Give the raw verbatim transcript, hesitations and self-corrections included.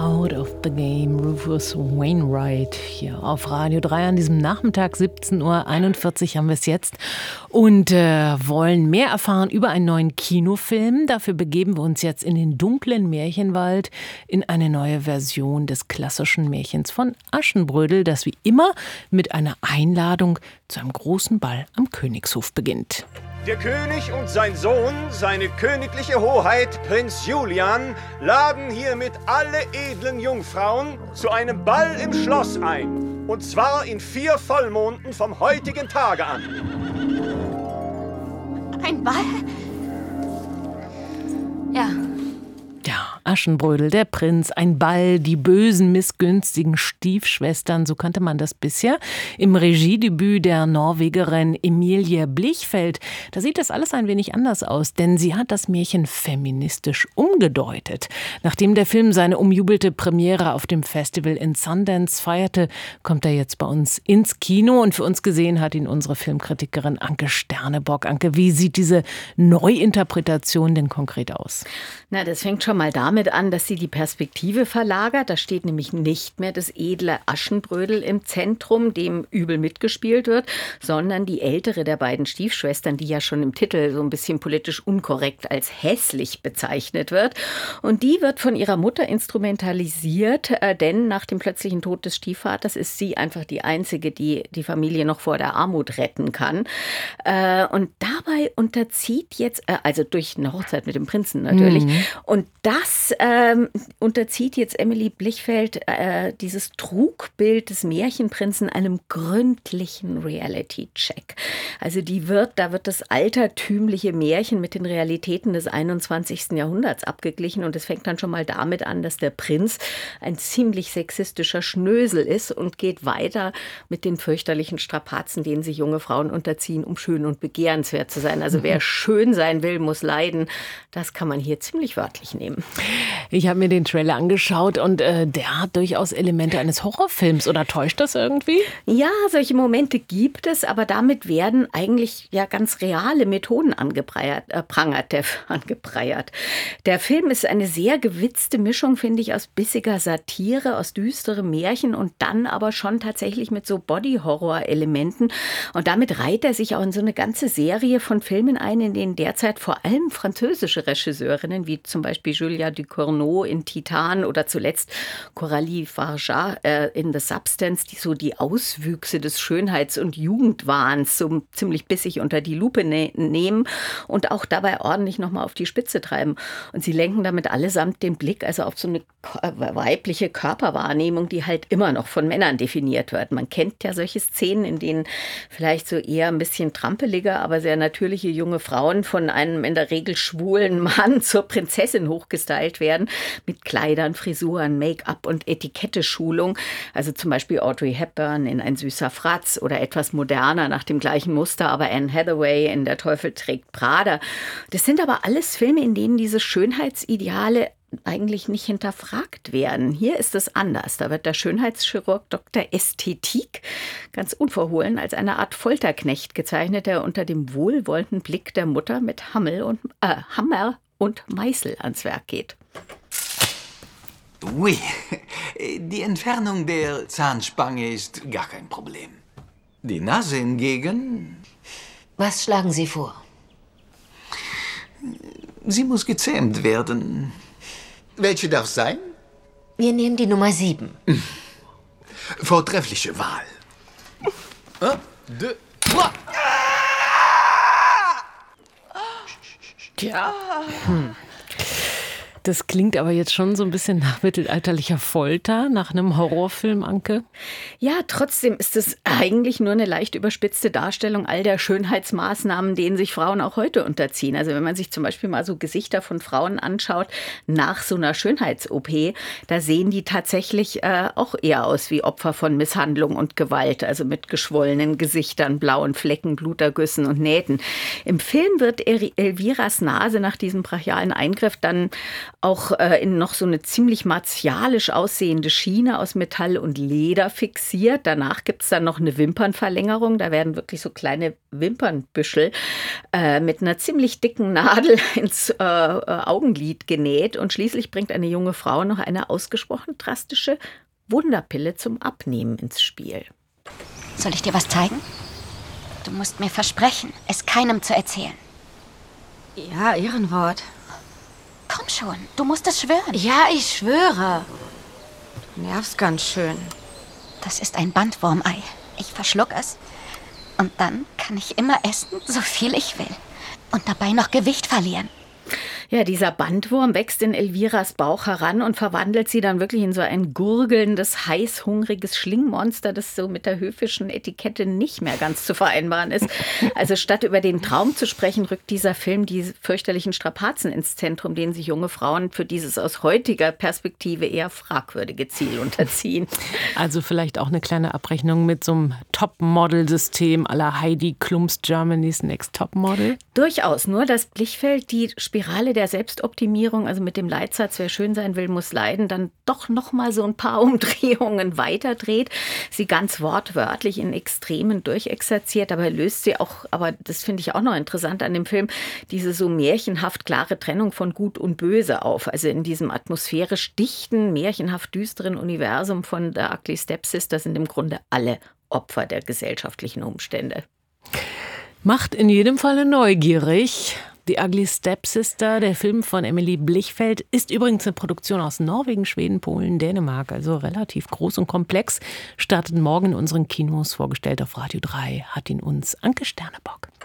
Out of the Game, Rufus Wainwright hier auf Radio drei an diesem Nachmittag, siebzehn Uhr einundvierzig haben wir es jetzt und äh, wollen mehr erfahren über einen neuen Kinofilm. Dafür begeben wir uns jetzt in den dunklen Märchenwald in eine neue Version des klassischen Märchens von Aschenbrödel, das wie immer mit einer Einladung zu einem großen Ball am Königshof beginnt. Der König und sein Sohn, seine königliche Hoheit, Prinz Julian, laden hiermit alle edlen Jungfrauen zu einem Ball im Schloss ein. Und zwar in vier Vollmonden vom heutigen Tage an. Ein Ball? Ja. Ja, Aschenbrödel, der Prinz, ein Ball, die bösen, missgünstigen Stiefschwestern, so kannte man das bisher. Im Regiedebüt der Norwegerin Emilie Blichfeld, da sieht das alles ein wenig anders aus, denn sie hat das Märchen feministisch umgedeutet. Nachdem der Film seine umjubelte Premiere auf dem Festival in Sundance feierte, kommt er jetzt bei uns ins Kino und für uns gesehen hat ihn unsere Filmkritikerin Anke Sternebock. Anke, wie sieht diese Neuinterpretation denn konkret aus? Na, das fängt schon mal damit an, dass sie die Perspektive verlagert. Da steht nämlich nicht mehr das edle Aschenbrödel im Zentrum, dem übel mitgespielt wird, sondern die ältere der beiden Stiefschwestern, die ja schon im Titel so ein bisschen politisch unkorrekt als hässlich bezeichnet wird. Und die wird von ihrer Mutter instrumentalisiert, äh, denn nach dem plötzlichen Tod des Stiefvaters ist sie einfach die Einzige, die die Familie noch vor der Armut retten kann. Äh, und dabei unterzieht jetzt, äh, also durch eine Hochzeit mit dem Prinzen natürlich, mhm. und das ähm, unterzieht jetzt Emilie Blichfeld äh, dieses Trugbild des Märchenprinzen einem gründlichen Reality-Check. Also die wird, da wird das altertümliche Märchen mit den Realitäten des einundzwanzigsten Jahrhunderts abgeglichen und es fängt dann schon mal damit an, dass der Prinz ein ziemlich sexistischer Schnösel ist und geht weiter mit den fürchterlichen Strapazen, denen sich junge Frauen unterziehen, um schön und begehrenswert zu sein. Also wer schön sein will, muss leiden. Das kann man hier ziemlich wörtlich nehmen. Ich habe mir den Trailer angeschaut und äh, der hat durchaus Elemente eines Horrorfilms. Oder täuscht das irgendwie? Ja, solche Momente gibt es, aber damit werden eigentlich ja ganz reale Methoden angeprangert. Äh, prangert, der, angeprangert. Der Film ist eine sehr gewitzte Mischung, finde ich, aus bissiger Satire, aus düsterem Märchen und dann aber schon tatsächlich mit so Body-Horror-Elementen. Und damit reiht er sich auch in so eine ganze Serie von Filmen ein, in denen derzeit vor allem französische Regisseurinnen, wie zum Beispiel Julia Ducournau in Titan oder zuletzt Coralie Farja äh, in The Substance, die so die Auswüchse des Schönheits- und Jugendwahns so ziemlich bissig unter die Lupe ne- nehmen und auch dabei ordentlich nochmal auf die Spitze treiben. Und sie lenken damit allesamt den Blick also auf so eine weibliche Körperwahrnehmung, die halt immer noch von Männern definiert wird. Man kennt ja solche Szenen, in denen vielleicht so eher ein bisschen trampelige, aber sehr natürliche junge Frauen von einem in der Regel schwulen Mann zur Prinzessin hochgestylt werden, mit Kleidern, Frisuren, Make-up und Etikette-Schulung. Also zum Beispiel Audrey Hepburn in Ein süßer Fratz oder etwas moderner nach dem gleichen Muster, aber Anne Hathaway in Der Teufel trägt Prada. Das sind aber alles Filme, in denen diese Schönheitsideale eigentlich nicht hinterfragt werden. Hier ist es anders. Da wird der Schönheitschirurg Doktor Ästhetik ganz unverhohlen als eine Art Folterknecht gezeichnet, der unter dem wohlwollenden Blick der Mutter mit Hammel und, äh, Hammer und Meißel ans Werk geht. Ui, die Entfernung der Zahnspange ist gar kein Problem. Die Nase hingegen... Was schlagen Sie vor? Sie muss gezähmt werden. Welche darf sein? Wir nehmen die Nummer sieben. Vortreffliche Wahl. Un, deux, trois. Tja. Hm. Das klingt aber jetzt schon so ein bisschen nach mittelalterlicher Folter, nach einem Horrorfilm, Anke. Ja, trotzdem ist es eigentlich nur eine leicht überspitzte Darstellung all der Schönheitsmaßnahmen, denen sich Frauen auch heute unterziehen. Also wenn man sich zum Beispiel mal so Gesichter von Frauen anschaut nach so einer Schönheits-O P, da sehen die tatsächlich äh, auch eher aus wie Opfer von Misshandlung und Gewalt. Also mit geschwollenen Gesichtern, blauen Flecken, Blutergüssen und Nähten. Im Film wird Elviras Nase nach diesem brachialen Eingriff dann auch äh, in noch so eine ziemlich martialisch aussehende Schiene aus Metall und Leder fixiert. Danach gibt es dann noch eine Wimpernverlängerung. Da werden wirklich so kleine Wimpernbüschel äh, mit einer ziemlich dicken Nadel ins äh, Augenlid genäht. Und schließlich bringt eine junge Frau noch eine ausgesprochen drastische Wunderpille zum Abnehmen ins Spiel. Soll ich dir was zeigen? Du musst mir versprechen, es keinem zu erzählen. Ja, Ehrenwort. Komm schon, du musst es schwören. Ja, ich schwöre. Du nervst ganz schön. Das ist ein Bandwurmei. Ich verschluck es. Und dann kann ich immer essen, so viel ich will. Und dabei noch Gewicht verlieren. Ja, dieser Bandwurm wächst in Elviras Bauch heran und verwandelt sie dann wirklich in so ein gurgelndes, heißhungriges Schlingmonster, das so mit der höfischen Etikette nicht mehr ganz zu vereinbaren ist. Also statt über den Traum zu sprechen, rückt dieser Film die fürchterlichen Strapazen ins Zentrum, denen sich junge Frauen für dieses aus heutiger Perspektive eher fragwürdige Ziel unterziehen. Also vielleicht auch eine kleine Abrechnung mit so einem Top-Model-System à la Heidi Klums Germany's Next Topmodel? Durchaus, nur dass Blichfeld die Spirale der Selbstoptimierung, also mit dem Leitsatz, wer schön sein will, muss leiden, dann doch noch mal so ein paar Umdrehungen weiterdreht, sie ganz wortwörtlich in Extremen durchexerziert, aber löst sie auch, aber das finde ich auch noch interessant an dem Film, diese so märchenhaft klare Trennung von Gut und Böse auf. Also in diesem atmosphärisch dichten, märchenhaft düsteren Universum von The Ugly Stepsister sind im Grunde alle Opfer der gesellschaftlichen Umstände. Macht in jedem Fall neugierig. The Ugly Stepsister, der Film von Emily Blichfeld, ist übrigens eine Produktion aus Norwegen, Schweden, Polen, Dänemark, also relativ groß und komplex. Startet morgen in unseren Kinos, vorgestellt auf Radio drei, hat ihn uns Anke Sternebock.